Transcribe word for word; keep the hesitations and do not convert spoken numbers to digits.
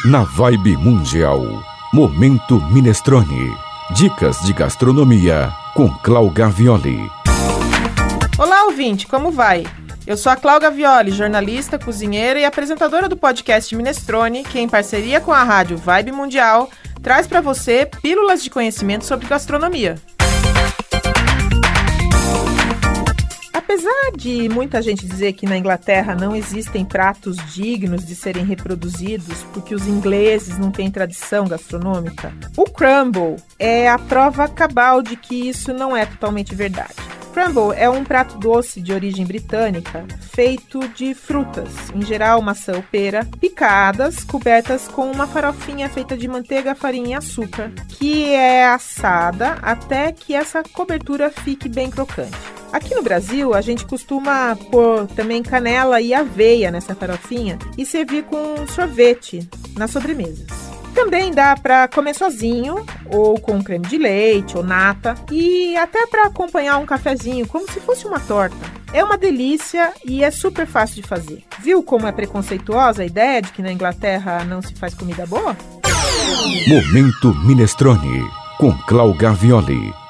Na Vibe Mundial, Momento Minestrone. Dicas de gastronomia com Clau Gavioli. Olá, ouvinte, como vai? Eu sou a Clau Gavioli, jornalista, cozinheira e apresentadora do podcast Minestrone, que em parceria com a rádio Vibe Mundial traz para você pílulas de conhecimento sobre gastronomia. Apesar de muita gente dizer que na Inglaterra não existem pratos dignos de serem reproduzidos porque os ingleses não têm tradição gastronômica, o crumble é a prova cabal de que isso não é totalmente verdade. Crumble é um prato doce de origem britânica, feito de frutas, em geral maçã ou pera, picadas, cobertas com uma farofinha feita de manteiga, farinha e açúcar, que é assada até que essa cobertura fique bem crocante. Aqui no Brasil, a gente costuma pôr também canela e aveia nessa farofinha e servir com sorvete nas sobremesas. Também dá para comer sozinho, ou com creme de leite, ou nata, e até para acompanhar um cafezinho, como se fosse uma torta. É uma delícia e é super fácil de fazer. Viu como é preconceituosa a ideia de que na Inglaterra não se faz comida boa? Momento Minestrone, com Clau Gavioli.